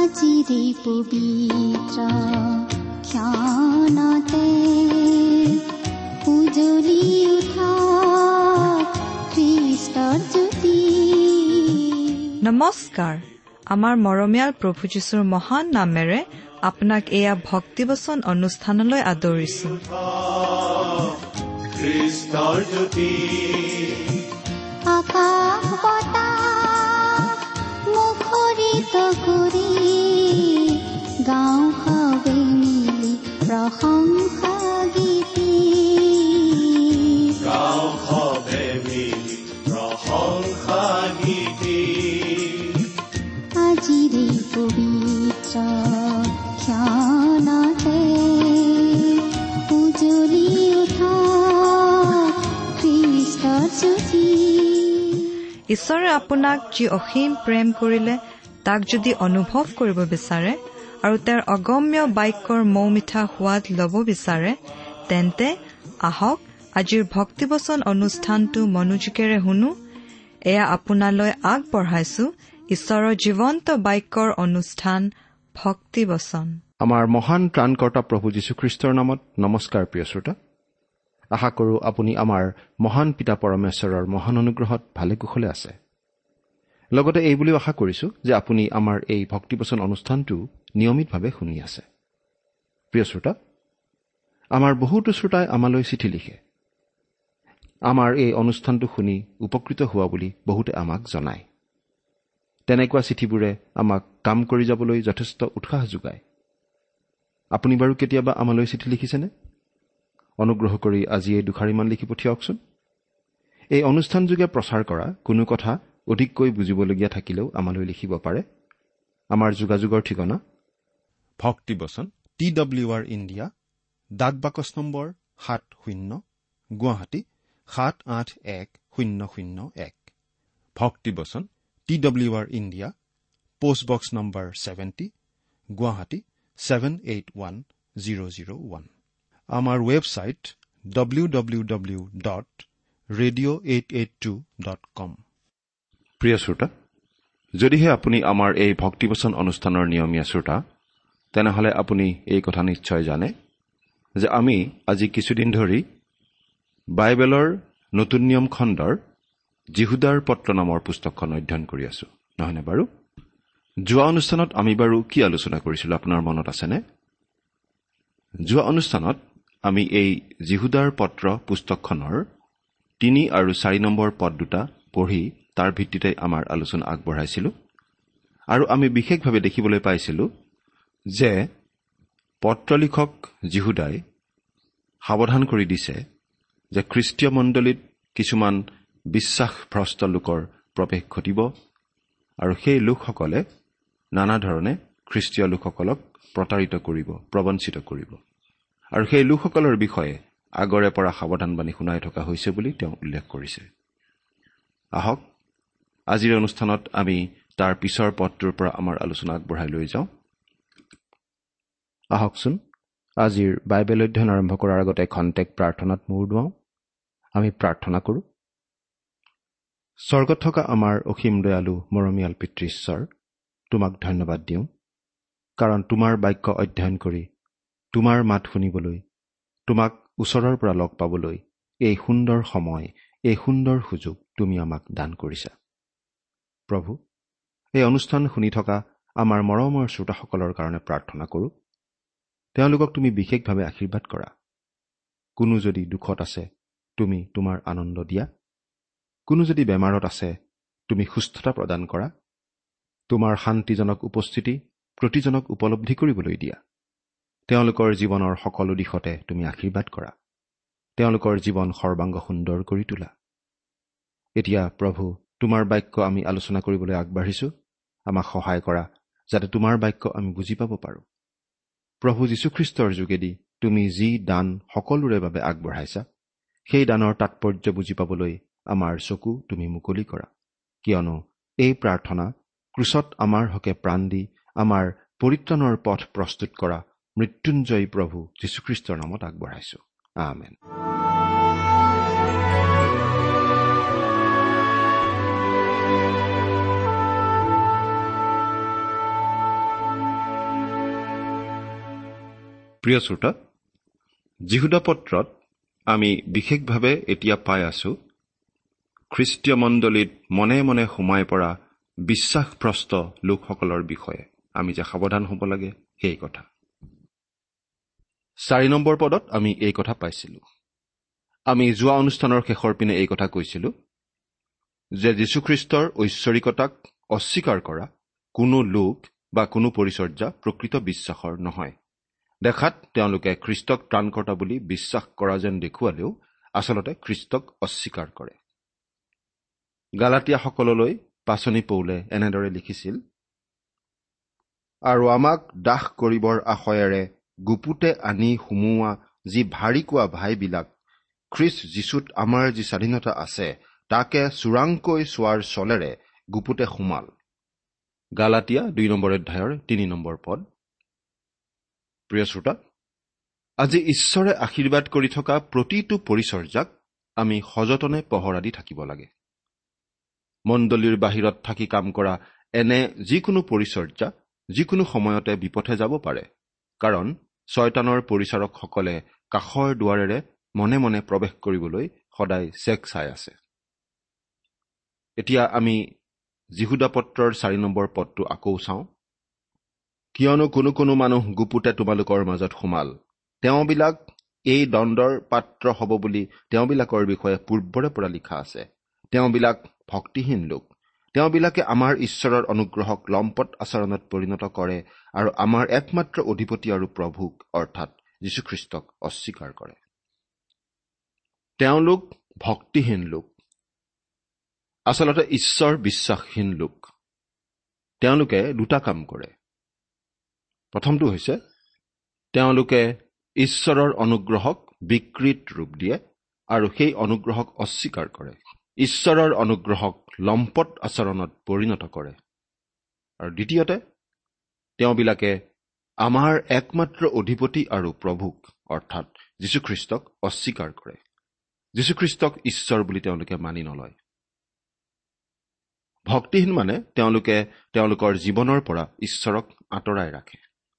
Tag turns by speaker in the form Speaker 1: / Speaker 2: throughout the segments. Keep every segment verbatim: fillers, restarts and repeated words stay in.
Speaker 1: আজিৰে পবিত্ৰ ক্ষণতে উজলি উঠা খ্ৰীষ্টৰ জ্যোতি।
Speaker 2: নমস্কাৰ। আমাৰ মৰমীয়াল প্ৰভু যীশুৰ মহান নামেৰে আপোনাক এয়া ভক্তিবচন অনুষ্ঠানলৈ আদৰিছো।
Speaker 1: আকাশ বতাহ মুখৰিত কৰি গাঁও সবে মিলি প্ৰশংসা গীতি, গাঁও সবে মিলি প্ৰশংসা গীতি। আজিৰে পবিত্ৰ ক্ষণতে উজলি উঠা খ্ৰীষ্টৰ জ্যোতি।
Speaker 2: ঈশ্বৰে আপোনাক যি অসীম প্ৰেম কৰিলে তাক যদি অনুভৱ কৰিব বিচাৰে আৰু তেওঁৰ অগম্য বাক্যৰ মৌ মিঠা সোৱাদ ল'ব বিচাৰে, তেন্তে আহক আজিৰ ভক্তিবচন অনুষ্ঠানটো মনোযোগেৰে শুনো। এয়া আপোনালৈ আগবঢ়াইছো ঈশ্বৰৰ জীৱন্ত বাক্যৰ অনুষ্ঠান ভক্তিবচন।
Speaker 3: আমাৰ মহান ত্ৰাণকৰ্তা প্ৰভু যীশুখ্ৰীষ্টৰ নামত নমস্কাৰ। প্ৰিয় শ্ৰোতা, আশা কৰোঁ আপুনি আমাৰ মহান পিতা পৰমেশ্বৰৰ মহান অনুগ্ৰহত ভালে কুশলে আছে। লগতে এই বুলিও আশা কৰিছো যে আপুনি আমাৰ এই ভক্তিবচন অনুষ্ঠানটো নিয়মিতভাৱে শুনি আছে। প্ৰিয় শ্ৰোতা, আমাৰ বহুতো শ্ৰোতাই আমালৈ চিঠি লিখে। আমাৰ এই অনুষ্ঠানটো শুনি উপকৃত হোৱা বুলি বহুতে আমাক জনায়। তেনেকুৱা চিঠিবোৰে আমাক কাম কৰি যাবলৈ যথেষ্ট উৎসাহ যোগায়। আপুনি বাৰু কেতিয়াবা আমালৈ চিঠি লিখিছেনে? অনুগ্ৰহ কৰি আজি এই দুখাৰিমান লিখি পঠিয়াওকচোন। এই অনুষ্ঠানযোগে প্ৰচাৰ কৰা কোনো কথা অধিককৈ বুজিবলগীয়া থাকিলেও আমালৈ লিখিব পাৰে। আমাৰ যোগাযোগৰ ঠিকনা ভক্তিবচন, টি ডব্লিউ আৰ ইণ্ডিয়া, ডাক বাকচ নম্বৰ সাত শূন্য, গুৱাহাটী সাত আঠ এক শূন্য শূন্য এক। ভক্তিবচন, T W R India, post box number seventy, Guwahati seven eight one zero' zero' one. আমাৰ website W W W dot radio' eight eight two dot com. প্ৰিয় শ্ৰোতা, যদিহে আপুনি আমাৰ এই ভক্তিবচন অনুষ্ঠানৰ নিয়মীয়া শ্ৰোতা, তেনেহ'লে আপুনি এই কথা নিশ্চয় জানে যে আমি আজি কিছুদিন ধৰি বাইবেলৰ নতুন নিয়ম খণ্ডৰ যিহুদাৰ পত্ৰ নামৰ পুস্তকখন অধ্যয়ন কৰি আছো, নহয়নে বাৰু? যোৱা অনুষ্ঠানত আমি বাৰু কি আলোচনা কৰিছিলো আপোনাৰ মনত আছেনে? যোৱা অনুষ্ঠানত আমি এই যিহুদাৰ পত্ৰ পুস্তকখনৰ তিনি আৰু চাৰি নম্বৰ পদ দুটা পঢ়ি তাৰ ভিত্তিতে আমাৰ আলোচনা আগবঢ়াইছিলো। আৰু আমি বিশেষভাৱে দেখিবলৈ পাইছিলো যে পত্ৰ লিখক যিহুদাই সাৱধান কৰি দিছে যে খ্ৰীষ্টীয় মণ্ডলীত কিছুমান বিশ্বাসভ্ৰষ্ট লোকৰ প্ৰৱেশ ঘটিব আৰু সেই লোকসকলে নানা ধৰণে খ্ৰীষ্টীয় লোকসকলক প্ৰতাৰিত কৰিব, প্ৰবঞ্চিত কৰিব। আৰু সেই লোকসকলৰ বিষয়ে আগৰে পৰা সাৱধানবাণী শুনাই থকা হৈছে বুলি তেওঁ উল্লেখ কৰিছে। আহক আজিৰ অনুষ্ঠানত আমি তাৰ পিছৰ পদটোৰ পৰা আমাৰ আলোচনা আগবঢ়াই লৈ যাওঁ। আহকচোন আজিৰ বাইবেল অধ্যয়ন আৰম্ভ কৰাৰ আগতে খন্তেক প্ৰাৰ্থনাত মূৰ দুৱাওঁ। আমি প্ৰাৰ্থনা কৰোঁ। স্বৰ্গত থকা আমাৰ অসীম দয়ালু মৰমীয়াল পিতৃ ঈশ্বৰ, তোমাক ধন্যবাদ দিওঁ, কাৰণ তোমাৰ বাক্য অধ্যয়ন কৰি তোমাৰ মাত শুনিবলৈ, তোমাক ওচৰৰ পৰা লগ পাবলৈ এই সুন্দৰ সময়, এই সুন্দৰ সুযোগ তুমি আমাক দান কৰিছা। প্ৰভু, এই অনুষ্ঠান শুনি থকা আমাৰ মৰমৰ শ্ৰোতাসকলৰ কাৰণে প্ৰাৰ্থনা কৰোঁ। তেওঁলোকক তুমি বিশেষভাৱে আশীৰ্বাদ কৰা। কোনো যদি দুখত আছে, তুমি তোমাৰ আনন্দ দিয়া। কোনো যদি বেমাৰত আছে, তুমি সুস্থতা প্ৰদান কৰা। তোমাৰ শান্তিজনক উপস্থিতি প্ৰতিজনক উপলব্ধি কৰিবলৈ দিয়া। তেওঁলোকৰ জীৱনৰ সকলো দিশতে তুমি আশীৰ্বাদ কৰা। তেওঁলোকৰ জীৱন সৰ্বাংগ সুন্দৰ কৰি তোলা। এতিয়া প্ৰভু, তোমাৰ বাক্য আমি আলোচনা কৰিবলৈ আগবাঢ়িছো। আমাক সহায় কৰা যাতে তোমাৰ বাক্য আমি বুজি পাব পাৰোঁ। প্ৰভু যীশুখ্ৰীষ্টৰ যোগেদি তুমি যি দান সকলোৰে বাবে আগবঢ়াইছা, সেই দানৰ তাৎপৰ্য বুজি পাবলৈ আমাৰ চকু তুমি মুকলি কৰা। কিয়নো এই প্ৰাৰ্থনা ক্ৰুচত আমাৰ হকে প্ৰাণ দি আমাৰ পৰিত্ৰাণৰ পথ প্ৰস্তুত কৰা মৃত্যুঞ্জয়ী প্ৰভু যীশুখ্ৰীষ্টৰ নামত আগবঢ়াইছো। আমেন। প্ৰিয় শ্ৰোতা, যিহুদা পত্ৰত আমি বিশেষভাৱে এতিয়া পাই আছো খ্ৰীষ্টীয় মণ্ডলীত মনে মনে সোমাই পৰা বিশ্বাসভ্ৰষ্ট লোকসকলৰ বিষয়ে আমি যে সাৱধান হ'ব লাগে সেই কথা। চাৰি নম্বৰ পদত আমি এই কথা পাইছিলো। আমি যোৱা অনুষ্ঠানৰ শেষৰ পিনে এই কথা কৈছিলো যে যীশুখ্ৰীষ্টৰ ঐশ্বৰিকতাক অস্বীকাৰ কৰা কোনো লোক বা কোনো পৰিচৰ্যা প্ৰকৃত বিশ্বাসৰ নহয়। দেখাত তেওঁলোকে খ্ৰীষ্টক ত্ৰাণকৰ্তা বুলি বিশ্বাস কৰা যেন দেখুৱালেও আচলতে খ্ৰীষ্টক অস্বীকাৰ কৰে। গালাতীয়াসকললৈ পাচনি পৌলে এনেদৰে লিখিছিল, আৰু আমাক দাস কৰিবৰ আশয়েৰে গুপুতে আনি সুমুওৱা যি ভাৰী কোৱা ভাইবিলাক খ্ৰীষ্ট যীশুত আমাৰ যি স্বাধীনতা আছে তাকে চোৰাংকৈ চোৱাৰ চলেৰে গুপুতে সোমাল। গালাতীয়া দুই নম্বৰ অধ্যায়ৰ তিনি নম্বৰ পদ। প্ৰিয় শ্ৰোতা, আজি ঈশ্বৰে আশীৰ্বাদ কৰি থকা প্ৰতিটো পৰিচৰ্যাক আমি সযতনে পহৰা দি থাকিব লাগে। মণ্ডলীৰ বাহিৰত থাকি কাম কৰা এনে যিকোনো পৰিচৰ্যা যিকোনো সময়তে বিপথে যাব পাৰে, কাৰণ শয়তানৰ পৰিচাৰকসকলে কাষৰ দুৱাৰেৰে মনে মনে প্ৰৱেশ কৰিবলৈ সদায় চেক চাই আছে। এতিয়া আমি যিহুদা পত্ৰৰ চাৰি নম্বৰ পদটো আকৌ চাওঁ। কিয়নো কোনো কোনো মানুহ গুপুতে তোমালোকৰ মাজত সোমাল, তেওঁবিলাক এই দণ্ডৰ পাত্ৰ হ'ব বুলি তেওঁবিলাকৰ বিষয়ে পূৰ্বৰে পৰা লিখা আছে। তেওঁবিলাক ভক্তিহীন লোক। তেওঁবিলাকে আমাৰ ঈশ্বৰৰ অনুগ্ৰহক লম্পট আচৰণত পৰিণত কৰে আৰু আমাৰ একমাত্ৰ অধিপতি আৰু প্ৰভুক অৰ্থাৎ যীশুখ্ৰীষ্টক অস্বীকাৰ কৰে। তেওঁলোক ভক্তিহীন লোক, আচলতে ঈশ্বৰ বিশ্বাসহীন লোক। তেওঁলোকে দুটা কাম কৰে। প্ৰথমটো হৈছে তেওঁলোকে ঈশ্বৰৰ অনুগ্ৰহক বিকৃত ৰূপ দিয়ে আৰু সেই অনুগ্ৰহক অস্বীকাৰ কৰে। ঈশ্বৰৰ অনুগ্ৰহক লম্পট আচৰণত পৰিণত কৰে। আৰু দ্বিতীয়তে তেওঁবিলাকে আমাৰ একমাত্ৰ অধিপতি আৰু প্ৰভুক অৰ্থাৎ যীশুখ্ৰীষ্টক অস্বীকাৰ কৰে। যীশুখ্ৰীষ্টক ঈশ্বৰ বুলি তেওঁলোকে মানি নলয়। ভক্তিহীন মানে তেওঁলোকে তেওঁলোকৰ জীৱনৰ পৰা ঈশ্বৰক আঁতৰাই ৰাখে।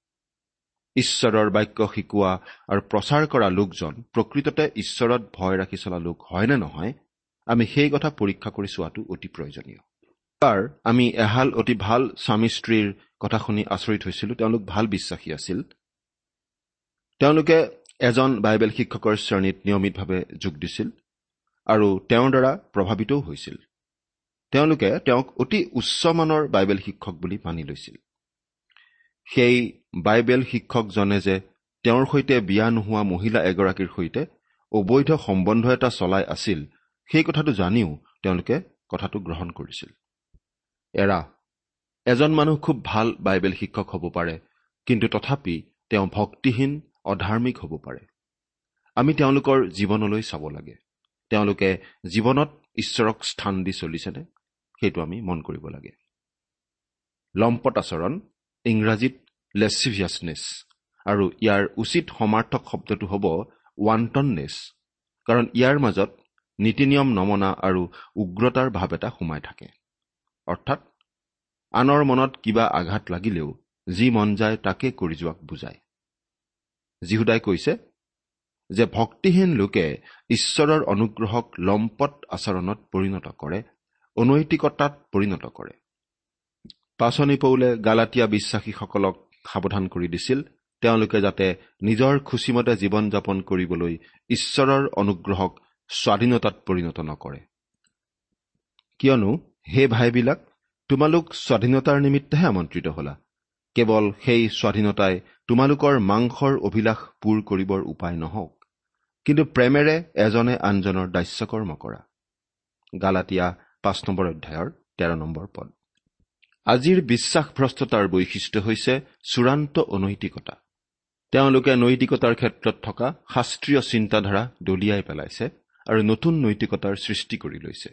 Speaker 3: ঈশ্বৰৰ বাক্য শিকোৱা আৰু প্ৰচাৰ কৰা লোকজন প্ৰকৃততে ঈশ্বৰত ভয় ৰাখি চলা লোক হয় নে নহয়, আমি সেই কথা পৰীক্ষা কৰি চোৱাটো অতি প্ৰয়োজনীয়। তাৰ আমি এহাল অতি ভাল স্বামী স্ত্ৰীৰ কথা শুনি আচৰিত হৈছিলো। তেওঁলোক ভাল বিশ্বাসী আছিল। তেওঁলোকে এজন বাইবেল শিক্ষকৰ শ্ৰেণীত নিয়মিতভাৱে যোগ দিছিল আৰু তেওঁৰ দ্বাৰা প্ৰভাৱিতও হৈছিল। তেওঁলোকে তেওঁক অতি উচ্চমানৰ বাইবেল শিক্ষক বুলি মানি লৈছিল। সেই বাইবেল শিক্ষকজনে যে তেওঁৰ সৈতে বিয়া নোহোৱা মহিলা এগৰাকীৰ সৈতে অবৈধ সম্বন্ধ এটা চলাই আছিল, সেই কথাটো জানিও তেওঁলোকে কথাটো গ্ৰহণ কৰিছিল। এৰা এজন মানুহ খুব ভাল বাইবেল শিক্ষক হ'ব পাৰে, কিন্তু তথাপি তেওঁ ভক্তিহীন অধাৰ্মিক হ'ব পাৰে। আমি তেওঁলোকৰ জীৱনলৈ চাব লাগে। তেওঁলোকে জীৱনত ঈশ্বৰক স্থান দি চলিছেনে, সেইটো আমি মন কৰিব লাগে। লম্পট আচৰণ, ইংৰাজীত লেচিভিয়াছনেছ, আৰু ইয়াৰ উচিত সমাৰ্থক শব্দটো হ'ব ৱাণ্টননেছ, কাৰণ ইয়াৰ মাজত নীতি নিয়ম নমনা আৰু উগ্ৰতাৰ ভাৱ এটা সোমাই থাকে। অৰ্থাৎ আনৰ মনত কিবা আঘাত লাগিলেও যি মন যায় তাকে কৰি যোৱাক বুজায়। যিহুদাই কৈছে যে ভক্তিহীন লোকে ঈশ্বৰৰ অনুগ্ৰহক লম্পট আচৰণত পৰিণত কৰে, অনৈতিকতাত পৰিণত কৰে। পাচনি পৌলে গালাতীয়া বিশ্বাসীসকলক সাৱধান কৰি দিছিল, তেওঁলোকে যাতে নিজৰ খুচিমতে জীৱন যাপন কৰিবলৈ ঈশ্বৰৰ অনুগ্ৰহক স্বাধীনতাত পৰিণত নকৰে। কিয়নো হে ভাইবিলাক, তোমালোক স্বাধীনতাৰ নিমিত্তেহে আমন্ত্ৰিত হলা। কেৱল সেই স্বাধীনতাই তোমালোকৰ মাংসৰ অভিলাষ পূৰ কৰিবৰ উপায় নহওক, কিন্তু প্ৰেমেৰে এজনে আনজনৰ দাস্যকৰ্ম কৰা। গালাতীয়া পাঁচ নম্বৰ অধ্যায়ৰ তেৰ নম্বৰ পদ। আজিৰ বিশ্বাসভ্ৰষ্টতাৰ বৈশিষ্ট্য হৈছে চূড়ান্ত অনৈতিকতা। তেওঁলোকে নৈতিকতাৰ ক্ষেত্ৰত থকা শাস্ত্ৰীয় চিন্তাধাৰা দলিয়াই পেলাইছে আৰু নতুন নৈতিকতাৰ সৃষ্টি কৰি লৈছে।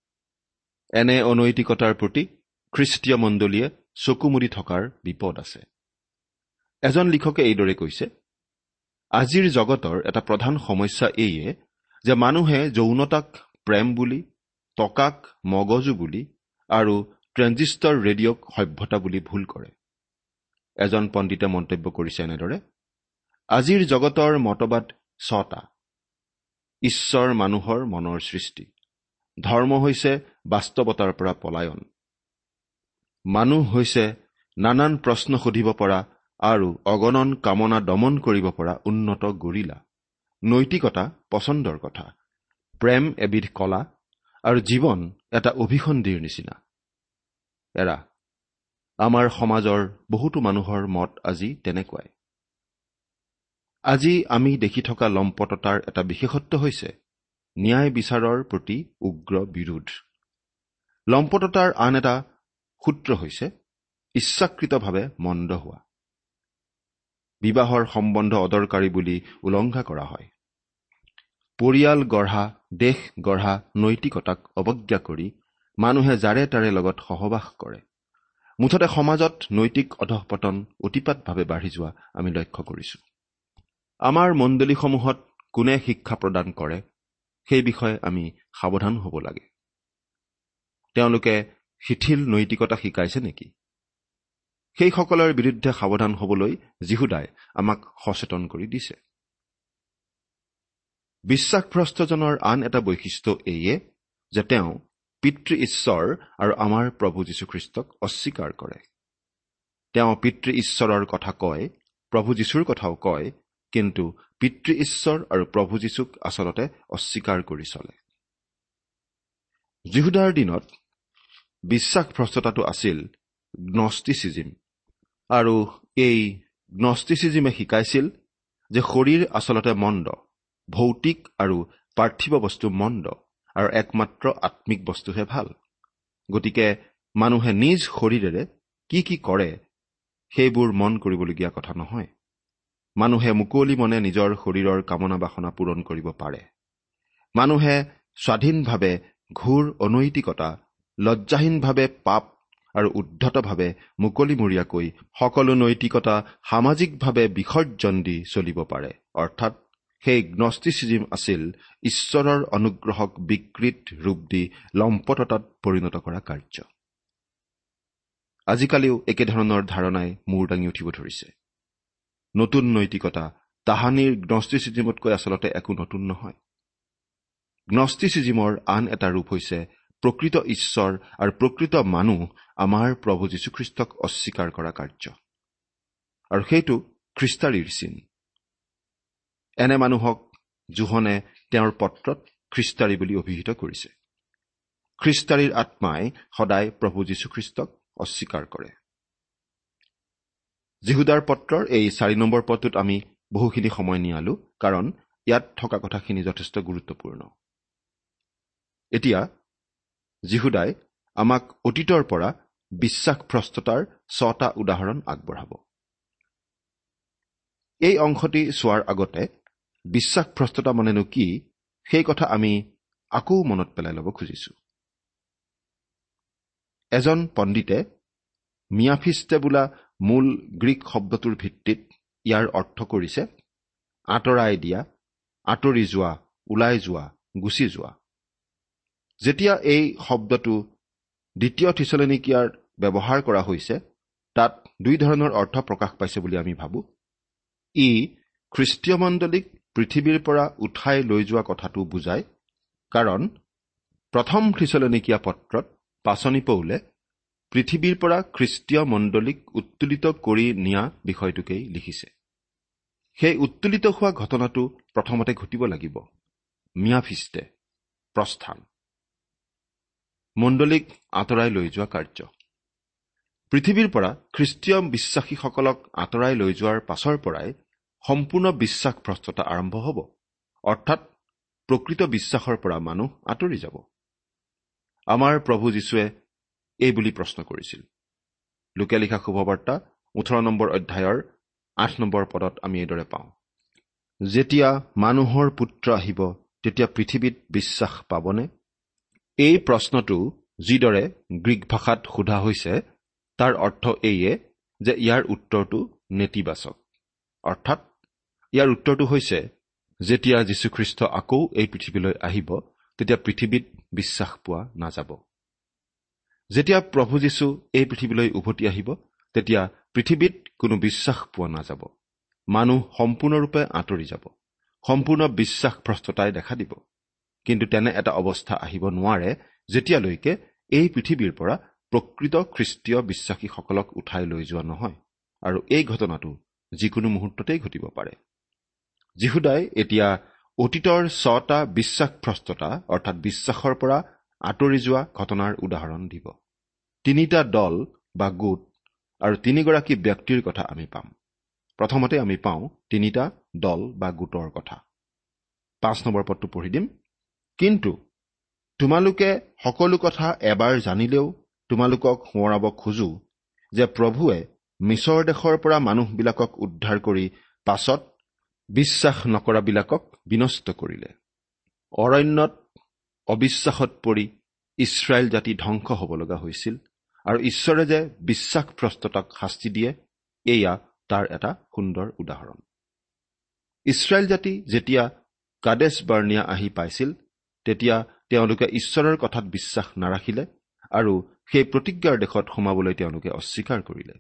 Speaker 3: এনে অনৈতিকতাৰ প্ৰতি খ্ৰীষ্টীয় মণ্ডলীয়ে চকু মুদি থকাৰ বিপদ আছে। এজন লিখকে এইদৰে কৈছে, আজিৰ জগতৰ এটা প্ৰধান সমস্যা এইয়ে যে মানুহে যৌনতাক প্ৰেম বুলি, টকাক মগজু বুলি আৰু ট্ৰেঞ্জিষ্টৰ ৰেডিঅ'ক সভ্যতা বুলি ভুল কৰে। এজন পণ্ডিতে মন্তব্য কৰিছে এনেদৰে, আজিৰ জগতৰ মতবাদ ছটা। ঈশ্বৰ মানুহৰ মনৰ সৃষ্টি। ধৰ্ম হৈছে বাস্তৱতাৰ পৰা পলায়ন। মানুহ হৈছে নানান প্ৰশ্ন সুধিব পৰা আৰু অগণন কামনা দমন কৰিব পৰা উন্নত গৰিলা। নৈতিকতা পচন্দৰ কথা, প্ৰেম এবিধ কলা আৰু জীৱন এটা অভিসন্ধিৰ নিচিনা। এৰা আমাৰ সমাজৰ বহুতো মানুহৰ মত আজি তেনেকুৱাই। আজি আমি দেখি থকা লম্পটতাৰ এটা বিশেষত্ব হৈছে ন্যায় বিচাৰৰ প্ৰতি উগ্ৰ বিৰোধ। লম্পটতাৰ আন এটা সূত্ৰ হৈছে ইচ্ছাকৃতভাৱে মন্দ হোৱা। বিবাহৰ সম্বন্ধ অদৰকাৰী বুলি উলংঘা কৰা হয়। পৰিয়াল গঢ়া, দেশ গঢ়া নৈতিকতাক অৱজ্ঞা কৰি মানুহে জাৰে তাৰে লগত সহবাস কৰে। মুঠতে সমাজত নৈতিক অধঃপতন অতিপাতভাৱে বাঢ়ি যোৱা আমি লক্ষ্য কৰিছো। আমাৰ মণ্ডলীসমূহত কোনে শিক্ষা প্ৰদান কৰে সেই বিষয়ে আমি সাৱধান হ'ব লাগে। তেওঁলোকে শিথিল নৈতিকতা শিকাইছে নেকি? সেইসকলৰ বিৰুদ্ধে সাৱধান হ'বলৈ যীহুদাই আমাক সচেতন কৰি দিছে। বিশ্বাসভ্ৰষ্টজনৰ আন এটা বৈশিষ্ট্য এইয়ে যে তেওঁ পিতৃ ঈশ্বৰ আৰু আমাৰ প্ৰভু যীশুখ্ৰীষ্টক অস্বীকাৰ কৰে। তেওঁ পিতৃ ঈশ্বৰৰ কথা কয়, প্ৰভু যীশুৰ কথাও কয়, কিন্তু পিতৃ ঈশ্বৰ আৰু প্ৰভু যীশুক আচলতে অস্বীকাৰ কৰি চলে। যীহুদাৰ দিনত বিশ্বাসভ্ৰষ্টতাটো আছিল গ্নষ্টিচিজিম, আৰু এই গ্নষ্টিচিজিমে শিকাইছিল যে শৰীৰ আচলতে মন্দ, ভৌতিক আৰু পাৰ্থিৱ বস্তু মন্দ, আৰু একমাত্ৰ আত্মিক বস্তুহে ভাল। গতিকে মানুহে নিজ শৰীৰেৰে কি কি কৰে সেইবোৰ মন কৰিবলগীয়া কথা নহয়। মানুহে মুকলি মনে নিজৰ শৰীৰৰ কামনা বাসনা পূৰণ কৰিব পাৰে। মানুহে স্বাধীনভাৱে ঘোৰ অনৈতিকতা, লজ্জাহীনভাৱে পাপ আৰু উদ্ধতভাৱে মুকলিমূৰীয়াকৈ সকলো নৈতিকতা সামাজিকভাৱে বিসৰ্জন দি চলিব পাৰে। অৰ্থাৎ সেই গ্নষ্টিচিজিম আছিল ঈশ্বৰৰ অনুগ্ৰহক বিকৃত ৰূপ দি লম্পটতাত পৰিণত কৰা কাৰ্য। আজিকালিও একেধৰণৰ ধাৰণাই মূৰ দাঙি উঠিব ধৰিছে। নতুন নৈতিকতা তাহানিৰ গ্নষ্টিচিজিমতকৈ আচলতে একো নতুন নহয়। গ্নষ্টিচিজিমৰ আন এটা ৰূপ হৈছে প্ৰকৃত ঈশ্বৰ আৰু প্ৰকৃত মানুহ আমাৰ প্ৰভু যীশুখ্ৰীষ্টক অস্বীকাৰ কৰা কাৰ্য, আৰু সেইটো খ্ৰীষ্টাৰীৰ চিন। এনে মানুহক জোহনে তেওঁৰ পত্ৰত খ্ৰীষ্টাৰী বুলি অভিহিত কৰিছে। খ্ৰীষ্টাৰীৰ আত্মাই সদায় প্ৰভু যীশুখ্ৰীষ্টক অস্বীকাৰ কৰে। যীহুদাৰ পত্ৰৰ এই চাৰি নম্বৰ পদটোত আমি বহুখিনি সময় নিয়ালো, কাৰণ ইয়াত থকা কথাখিনি যথেষ্ট গুৰুত্বপূৰ্ণ। এতিয়া যীহুদাই আমাক অতীতৰ পৰা বিশ্বাসভ্ৰষ্টতাৰ ছটা উদাহৰণ আগবঢ়াব। এই অংশটি চোৱাৰ আগতে বিশ্বাসভ্ৰষ্টতা মানেনো কি সেই কথা আমি আকৌ মনত পেলাই ল'ব খুজিছো। এজন পণ্ডিতে মিয়াফিষ্টে বোলা মূল গ্ৰীক শব্দটোৰ ভিত্তিত ইয়াৰ অৰ্থ কৰিছে আঁতৰাই দিয়া, আঁতৰি যোৱা, ওলাই যোৱা, গুচি যোৱা। যেতিয়া এই শব্দটো দ্বিতীয় থিছালনিকিয়াৰ ব্যৱহাৰ কৰা হৈছে, তাত দুই ধৰণৰ অৰ্থ প্ৰকাশ পাইছে বুলি আমি ভাবো। ই খ্ৰীষ্টীয় মণ্ডলীক পৃথিৱীৰ পৰা উঠাই লৈ যোৱা কথাটো বুজায়, কাৰণ প্ৰথম থিছালনিকিয়া পত্ৰত পাচনি পৌলে পৃথিৱীৰ পৰা খ্ৰীষ্টীয় মণ্ডলীক উত্তোলিত কৰি নিয়া বিষয়টোকেই লিখিছে। সেই উত্তোলিত হোৱা ঘটনাটো প্ৰথমতে ঘটিব লাগিব। মিয়াফিষ্টে, প্ৰস্থান, মণ্ডলীক আঁতৰাই লৈ যোৱা কাৰ্য। পৃথিৱীৰ পৰা খ্ৰীষ্টীয় বিশ্বাসীসকলক আঁতৰাই লৈ যোৱাৰ পাছৰ পৰাই সম্পূৰ্ণ বিশ্বাসভ্ৰষ্টতা আৰম্ভ হ'ব, অৰ্থাৎ প্ৰকৃত বিশ্বাসৰ পৰা মানুহ আঁতৰি যাব। আমাৰ প্ৰভু যীশুৱে এই বুলি প্ৰশ্ন কৰিছিল। লোকে লিখা শুভবাৰ্তা ওঠৰ নম্বৰ অধ্যায়ৰ আঠ নম্বৰ পদত আমি এইদৰে পাওঁ, যেতিয়া মানুহৰ পুত্ৰ আহিব তেতিয়া পৃথিৱীত বিশ্বাস পাবনে? এই প্ৰশ্নটো যিদৰে গ্ৰীক ভাষাত সোধা হৈছে তাৰ অৰ্থ এইয়ে যে ইয়াৰ উত্তৰটো নেতিবাচক। অৰ্থাৎ ইয়াৰ উত্তৰটো হৈছে যেতিয়া যীশুখ্ৰীষ্ট আকৌ এই পৃথিৱীলৈ আহিব তেতিয়া পৃথিৱীত বিশ্বাস পোৱা নাযাব। যেতিয়া প্ৰভু যীশু এই পৃথিৱীলৈ উভতি আহিব তেতিয়া পৃথিৱীত কোনো বিশ্বাস পোৱা নাযাব। মানুহ সম্পূৰ্ণৰূপে আঁতৰি যাব, সম্পূৰ্ণ বিশ্বাসভ্ৰষ্টতাই দেখা দিব। কিন্তু তেনে এটা অৱস্থা আহিব নোৱাৰে যেতিয়ালৈকে এই পৃথিৱীৰ পৰা প্ৰকৃত খ্ৰীষ্টীয় বিশ্বাসীসকলক উঠাই লৈ যোৱা নহয়। আৰু এই ঘটনাটো যিকোনো মুহূৰ্ততেই ঘটিব পাৰে। যীহুদাই এতিয়া অতীতৰ ছটা বিশ্বাসভ্ৰষ্টতা অৰ্থাৎ বিশ্বাসৰ পৰা আঁতৰি যোৱা ঘটনাৰ উদাহৰণ দিব। তিনিটা দল বা গোট আৰু তিনিগৰাকী ব্যক্তিৰ কথা আমি পাম। প্ৰথমতে আমি পাওঁ তিনিটা দল বা গোটৰ কথা। পাঁচ নম্বৰ পদটো পঢ়ি দিম। কিন্তু তোমালোকে সকলো কথা এবাৰ জানিলেও তোমালোকক সোঁৱৰাব খোজো যে প্ৰভুৱে মিছৰ দেশৰ পৰা মানুহবিলাকক উদ্ধাৰ কৰি পাছত বিশ্বাস নকৰাবিলাকক বিনষ্ট কৰিলে। অৰণ্যত অবিশ্বাসত পৰি ইছৰাইল জাতি ধ্বংস হ'ব লগা হৈছিল আৰু ঈশ্বৰে যে বিশ্বাসভ্ৰষ্টতাক শাস্তি দিয়ে, এয়া তাৰ এটা সুন্দৰ উদাহৰণ। ইছৰাইল জাতি যেতিয়া কাদেশ বাৰ্নিয়া আহি পাইছিল, তেতিয়া তেওঁলোকে ঈশ্বৰৰ কথাত বিশ্বাস নাৰাখিলে আৰু সেই প্ৰতিজ্ঞাৰ দেশত সোমাবলৈ তেওঁলোকে অস্বীকাৰ কৰিলে।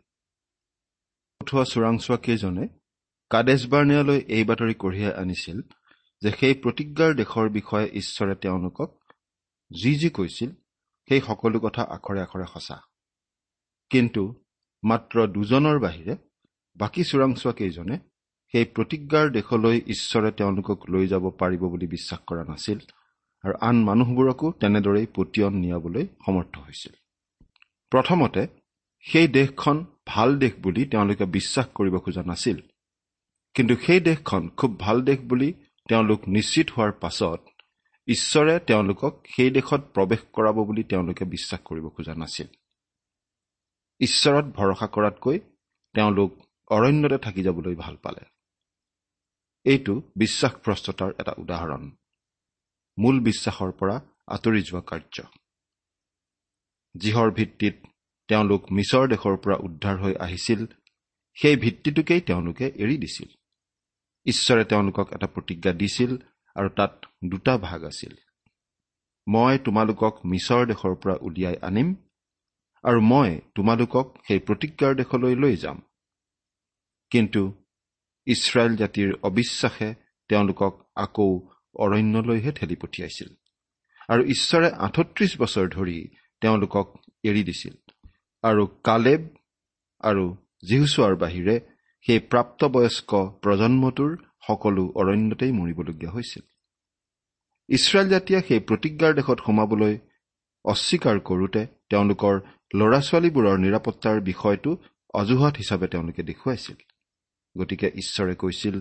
Speaker 3: উঠোৱা চোৰাংচোৱা কেইজনে কাদেশ বাৰ্নিয়ালৈ এই বাতৰি কঢ়িয়াই আনিছিল যে সেই প্ৰতিজ্ঞাৰ দেশৰ বিষয়ে ঈশ্বৰে তেওঁলোকক যি যি কৈছিল সেই সকলো কথা আখৰে আখৰে সঁচা। কিন্তু মাত্ৰ দুজনৰ বাহিৰে বাকী চোৰাংচোৱা কেইজনে সেই প্ৰতিজ্ঞাৰ দেশলৈ ঈশ্বৰে তেওঁলোকক লৈ যাব পাৰিব বুলি বিশ্বাস কৰা নাছিল আৰু আন মানুহবোৰকো তেনেদৰেই পতিয়ন নিয়াবলৈ সমৰ্থ হৈছিল। প্ৰথমতে সেই দেশখন ভাল দেশ বুলি তেওঁলোকে বিশ্বাস কৰিব খোজা নাছিল। কিন্তু সেই দেশখন খুব ভাল দেশ বুলি তেওঁলোক নিশ্চিত হোৱাৰ পাছত ঈশ্বৰে তেওঁলোকক সেই দেশত প্ৰৱেশ কৰাব বুলি তেওঁলোকে বিশ্বাস কৰিব খোজা নাছিল। ঈশ্বৰত ভৰসা কৰাতকৈ তেওঁলোক অৰণ্যতে থাকি যাবলৈ ভাল পালে। এইটো বিশ্বাসভ্ৰষ্টতাৰ এটা উদাহৰণ, মূল বিশ্বাসৰ পৰা আঁতৰি যোৱা কাৰ্য। যিহৰ ভিত্তিত তেওঁলোক মিছৰ দেশৰ পৰা উদ্ধাৰ হৈ আহিছিল, সেই ভিত্তিটোকেই তেওঁলোকে এৰি দিছিল। ঈশ্বৰে তেওঁলোকক এটা প্ৰতিজ্ঞা দিছিল আৰু তাত দুটা ভাগ আছিল। মই তোমালোকক মিছৰ দেশৰ পৰা উলিয়াই আনিম আৰু মই তোমালোকক সেই প্ৰতিজ্ঞাৰ দেশলৈ লৈ যাম। কিন্তু ইছৰাইল জাতিৰ অবিশ্বাসে তেওঁলোকক আকৌ অৰণ্যলৈহে ঠেলি পঠিয়াইছিল আৰু ঈশ্বৰে আঠত্ৰিশ বছৰ ধৰি তেওঁলোকক এৰি দিছিল আৰু কালেব আৰু যিহুছোৱাৰ বাহিৰে সেই প্ৰাপ্তবয়স্ক প্ৰজন্মটোৰ সকলো অৰণ্যতেই মৰিবলগীয়া হৈছিল। ইছৰাইল জাতিয়ে সেই প্ৰতিজ্ঞাৰ দেশত সোমাবলৈ অস্বীকাৰ কৰোঁতে তেওঁলোকৰ ল'ৰা ছোৱালীবোৰৰ নিৰাপত্তাৰ বিষয়টো অজুহাত হিচাপে তেওঁলোকে দেখুৱাইছিল। গতিকে ঈশ্বৰে কৈছিল,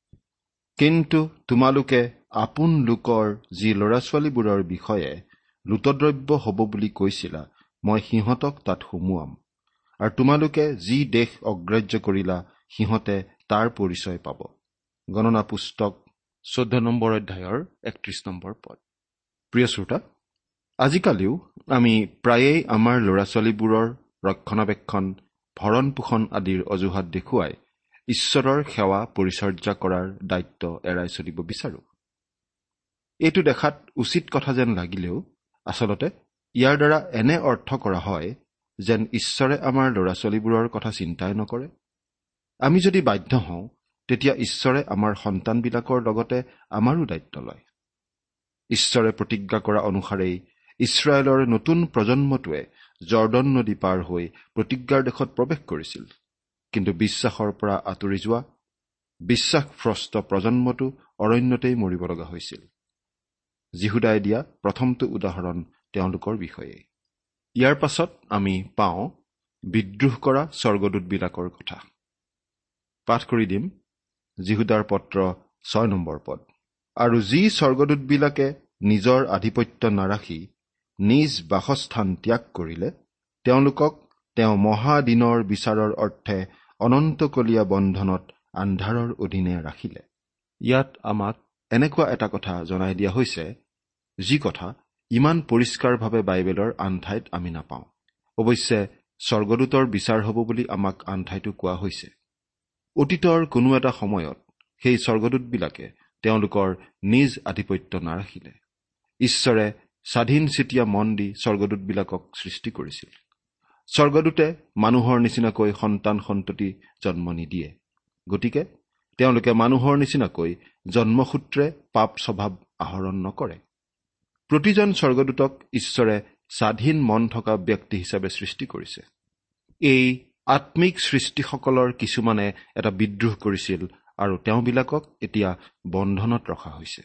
Speaker 3: কিন্তু তোমালোকে আপোন লোকৰ যি ল'ৰা ছোৱালীবোৰৰ বিষয়ে লুটদ্ৰব্য হ'ব বুলি কৈছিলা, মই সিহঁতক তাত সুমুৱাম আৰু তোমালোকে যি দেশ অগ্ৰাহ্য কৰিলা সিহঁতে তাৰ পৰিচয় পাব। গণনা পুস্তক চৈধ্য নম্বৰ অধ্যায়ৰ একত্ৰিশ নম্বৰ পদ। প্ৰিয় শ্ৰোতা, আজিকালিও আমি প্ৰায়েই আমাৰ ল'ৰা ছোৱালীবোৰৰ ৰক্ষণাবেক্ষণ, ভৰণ পোষণ আদিৰ অজুহাত দেখুৱাই ঈশ্বৰৰ সেৱা পৰিচৰ্যা কৰাৰ দায়িত্ব এৰাই চলিব বিচাৰো। এইটো দেখাত উচিত কথা যেন লাগিলেও আচলতে ইয়াৰ দ্বাৰা এনে অৰ্থ কৰা হয় যেন ঈশ্বৰে আমাৰ ল'ৰা ছোৱালীবোৰৰ কথা চিন্তাই নকৰে। আমি যদি বাধ্য হওঁ, তেতিয়া ঈশ্বৰে আমাৰ সন্তানবিলাকৰ লগতে আমাৰো দায়িত্ব লয়। ঈশ্বৰে প্ৰতিজ্ঞা কৰা অনুসাৰেই ইছৰাইলৰ নতুন প্ৰজন্মটোৱে জৰ্দন নদী পাৰ হৈ প্ৰতিজ্ঞাৰ দেশত প্ৰৱেশ কৰিছিল। কিন্তু বিশ্বাসৰ পৰা আঁতৰি যোৱা বিশ্বাসভ্ৰষ্ট প্ৰজন্মটো অৰণ্যতেই মৰিব লগা হৈছিল। যীহুদাই দিয়া প্ৰথমটো উদাহৰণ তেওঁলোকৰ বিষয়ে। ইয়াৰ পাছত আমি পাওঁ বিদ্ৰোহ কৰা স্বৰ্গদূতবিলাকৰ কথা। পাঠ কৰি দিম যীহুদাৰ পত্ৰ ছয় নম্বৰ পদ। আৰু যি স্বৰ্গদূতবিলাকে নিজৰ আধিপত্য নাৰাখি নিজ বাসস্থান ত্যাগ কৰিলে, তেওঁলোকক তেওঁ মহাদিনৰ বিচাৰৰ অৰ্থে অনন্তকলীয়া বন্ধনত আন্ধাৰৰ অধীনে ৰাখিলে। ইয়াত আমাক এনেকুৱা এটা কথা জনাই দিয়া হৈছে, যি কথা ইমান পৰিষ্কাৰভাৱে বাইবেলৰ আন ঠাইত আমি নাপাওঁ। অৱশ্যে স্বৰ্গদূতৰ বিচাৰ হ'ব বুলি আমাক আন ঠাইতো কোৱা হৈছে। অতীতৰ কোনো এটা সময়ত সেই স্বৰ্গদূতবিলাকে তেওঁলোকৰ নিজ আধিপত্য নাৰাখিলে। ঈশ্বৰে স্বাধীন চিতীয়া মন দি স্বৰ্গদূতবিলাকক সৃষ্টি কৰিছিল। স্বৰ্গদূতে মানুহৰ নিচিনাকৈ সন্তান সন্ততি জন্ম নিদিয়ে। গতিকে তেওঁলোকে মানুহৰ নিচিনাকৈ জন্মসূত্ৰে পাপ স্বভাৱ আহৰণ নকৰে। প্ৰতিজন স্বৰ্গদূতক ঈশ্বৰে স্বাধীন মন থকা ব্যক্তি হিচাপে সৃষ্টি কৰিছে। এই আত্মিক সৃষ্টিসকলৰ কিছুমানে এটা বিদ্ৰোহ কৰিছিল আৰু তেওঁবিলাকক এতিয়া বন্ধনত ৰখা হৈছে।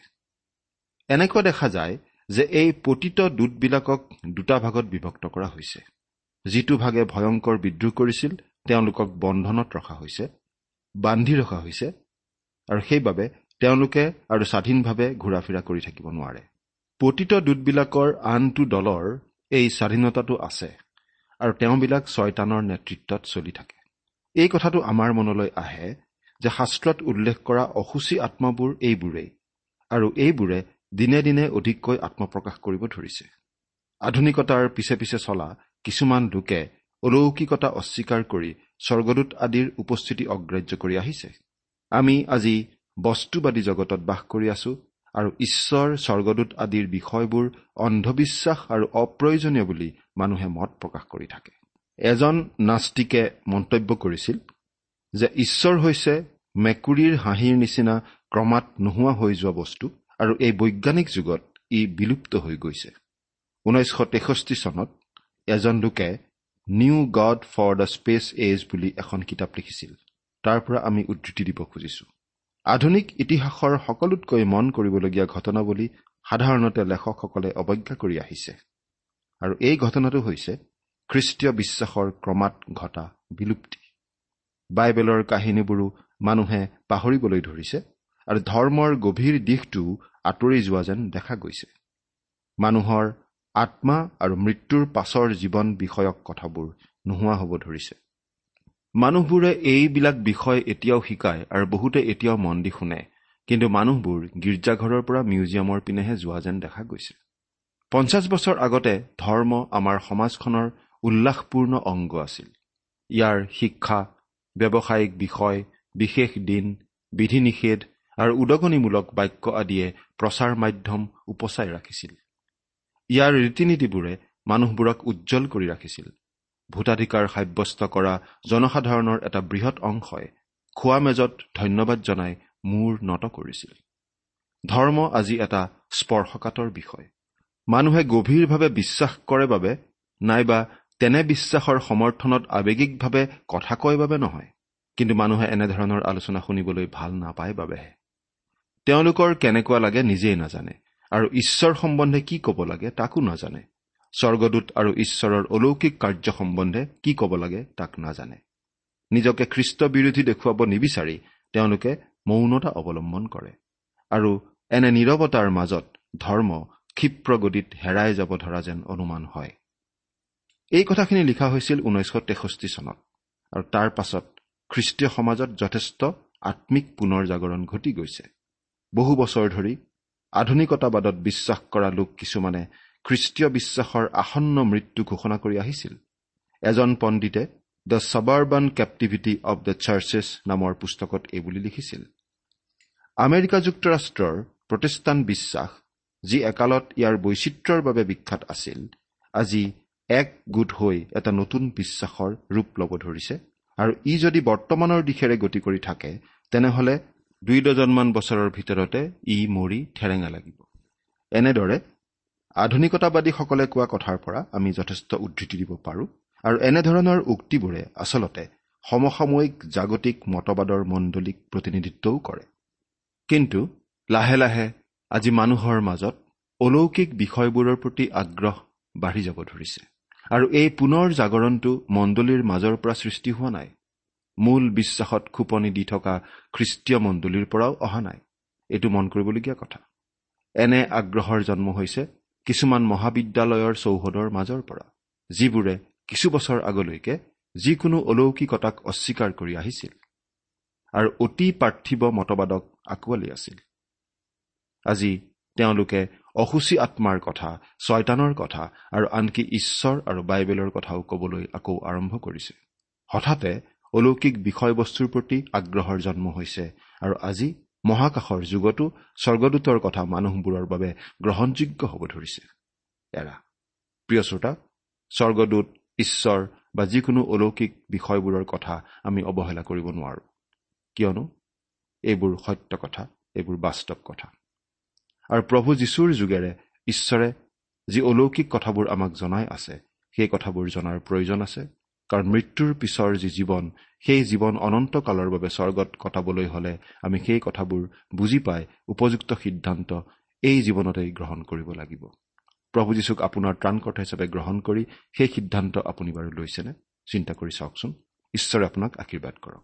Speaker 3: এনেকুৱা দেখা যায় যে এই পতিত দূতবিলাকক দুটা ভাগত বিভক্ত কৰা হৈছে। যিটো ভাগে ভয়ংকৰ বিদ্ৰোহ কৰিছিল তেওঁলোকক বন্ধনত ৰখা হৈছে, বান্ধি ৰখা হৈছে, আৰু সেইবাবে তেওঁলোকে আৰু স্বাধীনভাৱে ঘূৰা ফিৰা কৰি থাকিব নোৱাৰে। পতিত দূতবিলাকৰ আনটো দলৰ এই স্বাধীনতাটো আছে আৰু তেওঁবিলাক শয়তানৰ নেতৃত্বত চলি থাকে। এই কথাটো আমাৰ মনলৈ আহে যে শাস্ত্ৰত উল্লেখ কৰা অসুচী আত্মাবোৰ এইবোৰেই, আৰু এইবোৰে দিনে দিনে অধিককৈ আত্মপ্ৰকাশ কৰিব ধৰিছে। আধুনিকতাৰ পিছে পিছে চলা কিছুমান লোকে অলৌকিকতা অস্বীকাৰ কৰি স্বৰ্গদূত আদিৰ উপস্থিতি অগ্ৰাহ্য কৰি আহিছে। আমি আজি বস্তুবাদী জগতত বাস কৰি আছো আৰু ঈশ্বৰ স্বৰ্গদূত আদিৰ বিষয়বোৰ অন্ধবিশ্বাস আৰু অপ্ৰয়োজনীয় বুলি মানুহে মত প্ৰকাশ কৰি থাকে। এজন নাস্তিকে মন্তব্য কৰিছিল যে ঈশ্বৰ হৈছে মেকুৰীৰ হাঁহিৰ নিচিনা ক্ৰমাৎ নোহোৱা হৈ যোৱা বস্তু আৰু এই বৈজ্ঞানিক যুগত ই বিলুপ্ত হৈ গৈছে। ঊনৈছশ তেষষ্ঠি চনত এজন লোকে new god for the space age বুলি এখন কিতাপ লিখিছিল। তাৰ পৰা আমি উদ্ধৃতি দিব খুজিছো। আধুনিক ইতিহাসৰ সকলোতকৈ মন কৰিবলগীয়া ঘটনা বুলি সাধাৰণতে লেখকসকলে অৱজ্ঞা কৰি আহিছে, আৰু এই ঘটনাটো হৈছে খ্ৰীষ্টীয় বিশ্বাসৰ ক্ৰমাৎ ঘটা বিলুপ্তি। বাইবেলৰ কাহিনীবোৰো মানুহে পাহৰিবলৈ ধৰিছে আৰু ধৰ্মৰ গভীৰ দিশটো আঁতৰি যোৱা যেন দেখা গৈছে। মানুহৰ আত্মা আৰু মৃত্যুৰ পাছৰ জীৱন বিষয়ক কথাবোৰ নোহোৱা হ'ব ধৰিছে। মানুহবোৰে এইবিলাক বিষয় এতিয়াও শিকায় আৰু বহুতে এতিয়াও মন দি শুনে, কিন্তু মানুহবোৰ গীৰ্জাঘৰৰ পৰা মিউজিয়ামৰ পিনেহে যোৱা যেন দেখা গৈছে। পঞ্চাছ বছৰ আগতে ধৰ্ম আমাৰ সমাজখনৰ উল্লাসপূৰ্ণ অংগ আছিল। ইয়াৰ শিক্ষা, ব্যৱসায়িক বিষয়, বিশেষ দিন, বিধি নিষেধ আৰু উদগনিমূলক বাক্য আদিয়ে প্ৰচাৰ মাধ্যম উপচাই ৰাখিছিল। ইয়াৰ ৰীতি নীতিবোৰে মানুহবোৰক উজ্জ্বল কৰি ৰাখিছিল। ভোটাধিকাৰ সাব্যস্ত কৰা জনসাধাৰণৰ এটা বৃহৎ অংশই খোৱা মেজত ধন্যবাদ জনাই মূৰ নত কৰিছিল। ধৰ্ম আজি এটা স্পৰ্শকাতৰ বিষয়। মানুহে গভীৰভাৱে বিশ্বাস কৰে বাবে নাইবা তেনে বিশ্বাসৰ সমৰ্থনত আৱেগিকভাৱে কথা কয় বাবে নহয়, কিন্তু মানুহে এনেধৰণৰ আলোচনা শুনিবলৈ ভাল নাপায় বাবেহে। তেওঁলোকৰ কেনেকুৱা লাগে নিজেই নাজানে আৰু ঈশ্বৰ সম্বন্ধে কি ক'ব লাগে তাকো নাজানে। স্বৰ্গদূত আৰু ঈশ্বৰৰ অলৌকিক কাৰ্য সম্বন্ধে কি ক'ব লাগে তাক নাজানে। নিজকে খ্ৰীষ্ট বিৰোধী দেখুৱাব নিবিচাৰি তেওঁলোকে মৌনতা অৱলম্বন কৰে, আৰু এনে নীৰৱতাৰ মাজত ধৰ্ম ক্ষিপ্ৰ গতিত হেৰাই যাব ধৰা যেন অনুমান হয়। এই কথাখিনি লিখা হৈছিল ঊনৈছশ তেষষ্ঠি চনত, আৰু তাৰ পাছত খ্ৰীষ্টীয় সমাজত যথেষ্ট আত্মিক পুনৰ জাগৰণ ঘটি গৈছে। বহু বছৰ ধৰি আধুনিকতাবাদত বিশ্বাস কৰা লোক কিছুমানে খ্ৰীষ্টীয় বিশ্বাসৰ আসন্ন মৃত্যু ঘোষণা কৰি আহিছিল। এজন পণ্ডিতে the suburban captivity of the churches নামৰ পুস্তকত এইবুলি লিখিছিল, আমেৰিকা যুক্তৰাষ্ট্ৰৰ প্ৰটেষ্টাণ্ট বিশ্বাস, যি একালত ইয়াৰ বৈচিত্ৰ্যৰ বাবে বিখ্যাত আছিল, আজি এক গোট হৈ এটা নতুন বিশ্বাসৰ ৰূপ ল'ব ধৰিছে, আৰু ই যদি বৰ্তমানৰ দিশেৰে গতি কৰি থাকে তেনেহলে দুই ডজনমান বছৰৰ ভিতৰতে ই মৰি ঠেৰেঙা লাগিব। এনেদৰে আধুনিকতাবাদীসকলে কোৱা কথাৰ পৰা আমি যথেষ্ট উদ্ধৃতি দিব পাৰোঁ, আৰু এনেধৰণৰ উক্তিবোৰে আচলতে সমসাময়িক জাগতিক মতবাদৰ মণ্ডলীক প্ৰতিনিধিত্বও কৰে। কিন্তু লাহে লাহে আজি মানুহৰ মাজত অলৌকিক বিষয়বোৰৰ প্ৰতি আগ্ৰহ বাঢ়ি যাব ধৰিছে, আৰু এই পুনৰ জাগৰণটো মণ্ডলীৰ মাজৰ পৰা সৃষ্টি হোৱা নাই। মূল বিশ্বাসত খোপনি দি থকা খ্ৰীষ্টীয় মণ্ডলীৰ পৰাও অহা নাই। এইটো মন কৰিবলগীয়া কথা। এনে আগ্ৰহৰ জন্ম হৈছে কিছুমান মহাবিদ্যালয়ৰ চৌহদৰ মাজৰ পৰা, যিবোৰে কিছু বছৰ আগলৈকে যিকোনো অলৌকিকতাক অস্বীকাৰ কৰি আহিছিল আৰু অতি পাৰ্থিৱ মতবাদক আঁকোৱালি আছিল। আজি তেওঁলোকে অসুচী আত্মাৰ কথা, শয়তানৰ কথা আৰু আনকি ঈশ্বৰ আৰু বাইবেলৰ কথাও ক'বলৈ আকৌ আৰম্ভ কৰিছে। হঠাতে অলৌকিক বিষয়বস্তুৰ প্ৰতি আগ্ৰহৰ জন্ম হৈছে, আৰু আজি মহাকাশৰ যুগতো স্বৰ্গদূতৰ কথা মানুহবোৰৰ বাবে গ্ৰহণযোগ্য হ'ব ধৰিছে। এৰা প্ৰিয় শ্ৰোতা, স্বৰ্গদূত, ঈশ্বৰ বা যিকোনো অলৌকিক বিষয়বোৰৰ কথা আমি অৱহেলা কৰিব নোৱাৰো, কিয়নো এইবোৰ সত্য কথা, এইবোৰ বাস্তৱ কথা। আৰু প্ৰভু যীশুৰ যোগেৰে ঈশ্বৰে যি অলৌকিক কথাবোৰ আমাক জনাই আছে, সেই কথাবোৰ জনাৰ প্ৰয়োজন আছে। কাৰণ মৃত্যুৰ পিছৰ যি জীৱন, সেই জীৱন অনন্তকালৰ বাবে স্বৰ্গত কটাবলৈ হ'লে আমি সেই কথাবোৰ বুজি পাই উপযুক্ত সিদ্ধান্ত এই জীৱনতেই গ্ৰহণ কৰিব লাগিব। প্ৰভু যীশুক আপোনাৰ ত্ৰাণকৰ্তা হিচাপে গ্ৰহণ কৰি সেই সিদ্ধান্ত আপুনি বাৰু লৈছেনে? চিন্তা কৰি চাওকচোন। ঈশ্বৰে আপোনাক আশীৰ্বাদ কৰক।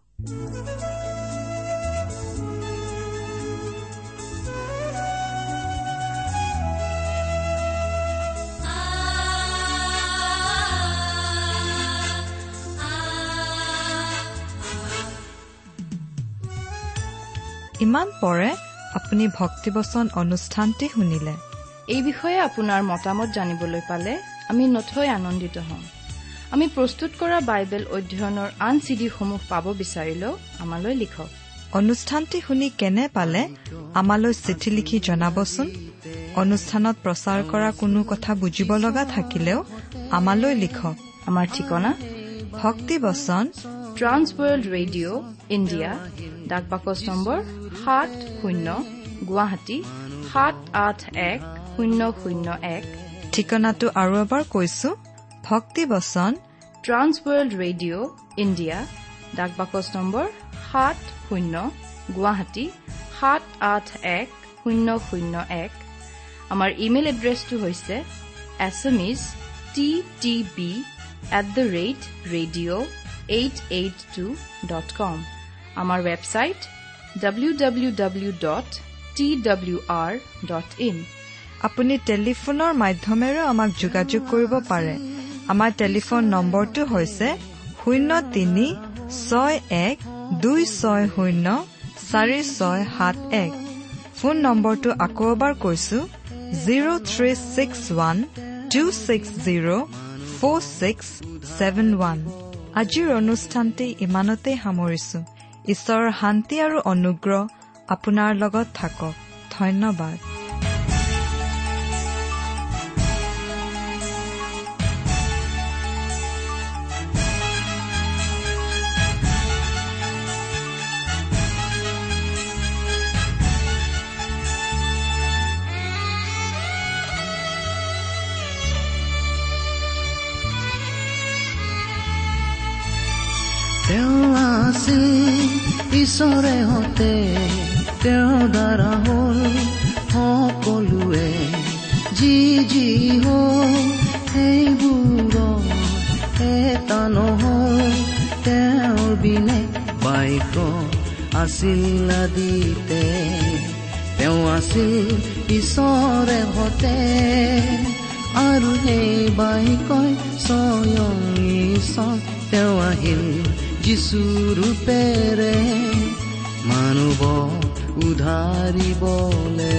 Speaker 2: ইমান পৰে আপুনি ভক্তিবচন অনুষ্ঠানটি শুনিলে।
Speaker 4: এই বিষয়ে আপোনাৰ মতামত জানিবলৈ পালে আমি নথৈ আনন্দিত হ'ম। আমি প্ৰস্তুত কৰা বাইবেল অধ্যয়নৰ আন চিডিসমূহ পাব বিচাৰিলেও আমালৈ লিখক।
Speaker 2: অনুষ্ঠানটি শুনি কেনে পালে আমালৈ চিঠি লিখি জনাবচোন। অনুষ্ঠানত প্ৰচাৰ কৰা কোনো কথা বুজিব লগা থাকিলেও আমালৈ লিখক।
Speaker 4: আমাৰ ঠিকনা
Speaker 2: ভক্তিবচন,
Speaker 4: ট্ৰান্স ৱৰ্ল্ড ৰেডিঅ' ইণ্ডিয়া, ডাক বাকচ নম্বৰ সাত শূন্য গুৱাহাটী সাত আঠ এক শূন্য শূন্য এক।
Speaker 2: ঠিকনাটো আৰু এবাৰ কৈছো, ভক্তিবচন,
Speaker 4: ট্ৰান্স ৱৰ্ল্ড ৰেডিঅ' ইণ্ডিয়া, ডাক বাকচ নম্বৰ সাত শূন্য গুৱাহাটী সাত আঠ এক শূন্য শূন্য এক। আমাৰ ইমেইল এড্ৰেছটো হৈছে এছএমইজ T T B at the rate radio' eight eight two dot com. আমাৰ website W W W dot T W R dot in.
Speaker 2: আপুনি টেলিফোনৰ মাধ্যমেৰেও আমাক যোগাযোগ কৰিব পাৰে। আমাৰ টেলিফোন নম্বৰটো হৈছে শূন্য তিনি ছয় এক দুই ছয় শূন্য চাৰি ছয় সাত এক। ফোন নম্বৰটো আকৌ এবাৰ কৈছো, zero' three six one two six zero' four six seven one. আজিৰ অনুষ্ঠানটি ইমানতেই সামৰিছো। ঈশ্বৰৰ শান্তি আৰু অনুগ্ৰহ আপোনাৰ লগত থাকক। ধন্যবাদ।
Speaker 5: তেওঁ আছিল ঈশ্বৰে হতে, তেওঁৰ দ্বাৰা হ'ল সকলোৱে, যি যি হ'ল সেইবোৰৰ এটা নহ'ল তেওঁৰ বিনে বাক্য আছিল আদিতে। তেওঁ আছিল ঈশ্বৰে হতে, আৰু সেই বাক্যই স্বয়ং ঈশ্বৰ। তেওঁ আহিল যীশু ৰূপেৰে মানৱ উদ্ধাৰিবলে।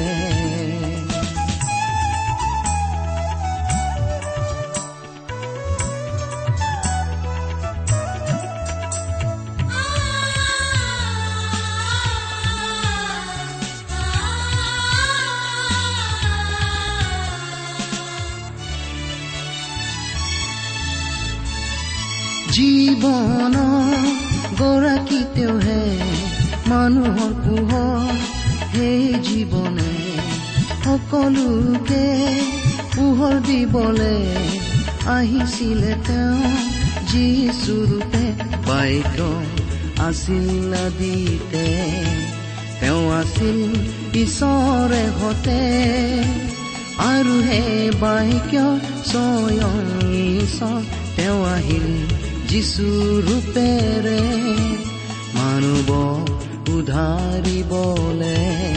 Speaker 5: জীৱন গৰাকী তেওঁহে, মানুহৰ পোহৰ সেই জীৱনে, সকলোকে পোহৰ দিবলে আহিছিলে তেওঁ যীশু ৰূপে। বাক্য আছিল আদিতে, তেওঁ আছিল ঈশ্বৰে হতে, আৰু সেই বাক্য স্বয়ং ঈশ্বৰ। তেওঁ আহিল যীশু ৰূপেৰে মানৱ উদ্ধাৰিবলে।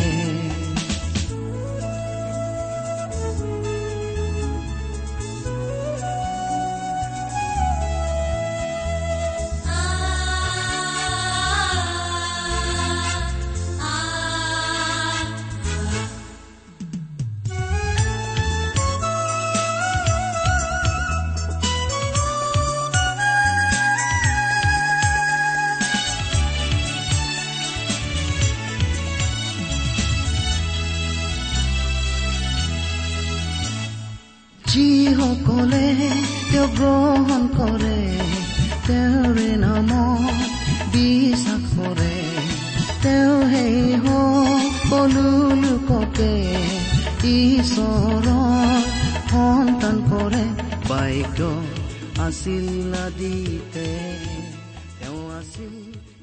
Speaker 5: যিসকলে তেওঁ গ্ৰহণ কৰে, তেওঁৰে নামত বিশ্বাস কৰে, তেওঁ সেই সকলো লোককে ঈশ্বৰৰ সন্তান কৰে। বাক্য আছিল আদিতে, তেওঁ আছিল